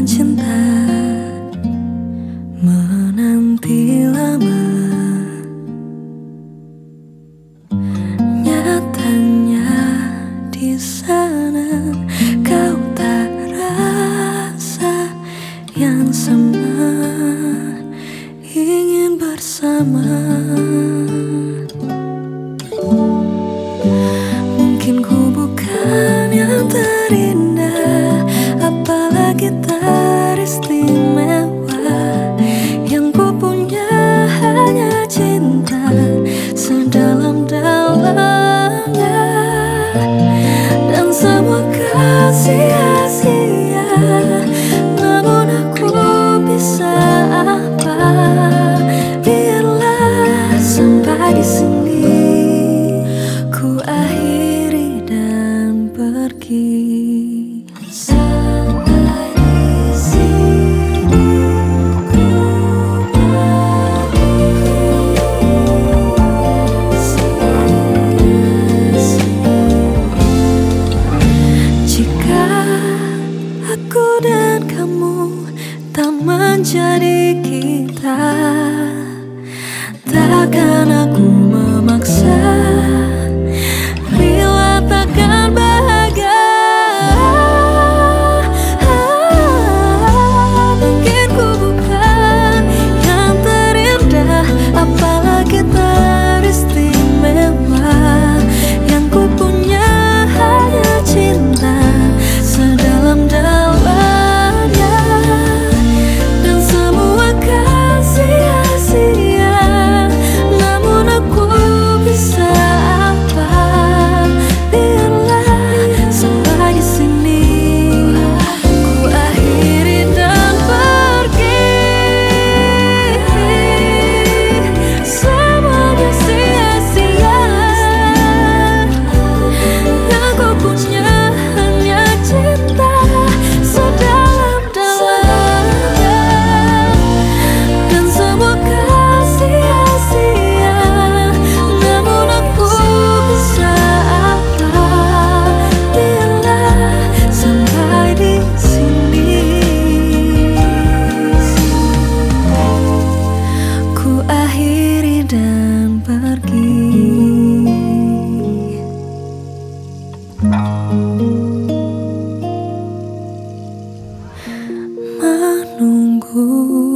cinta menanti lama, nyatanya di sana kau tak rasa yang sama, ingin bersama. Mungkin ku bukan yang terindah, apalagi teristimewa. Yang ku punya hanya cinta sedalam-dalamnya, dan semua kasih sia-sia. Namun aku bisa apa? Biarlah sampai di sini ku akhiri dan pergi. Sampai di sini ku pergi. Jika aku dan kamu tak menjadi kita, takkan aku memaksa. Bila takkan bahagia, mungkin ku bukan yang terindah, apalagi teristimewa. Yang ku punya hanya cinta sedalam-dalamnya, dan semua kasih sia-sia. Namun aku bisa apa? Biarlah sampai di sini ku akhiri dan pergi. Semuanya sia-sia. Yang ku punya hanya cinta sedalam-dalamnya, dan semua kasih sia-sia. Namun aku bisa apa? Biarlah sampai di sini ku akhiri dan pergi. Menunggu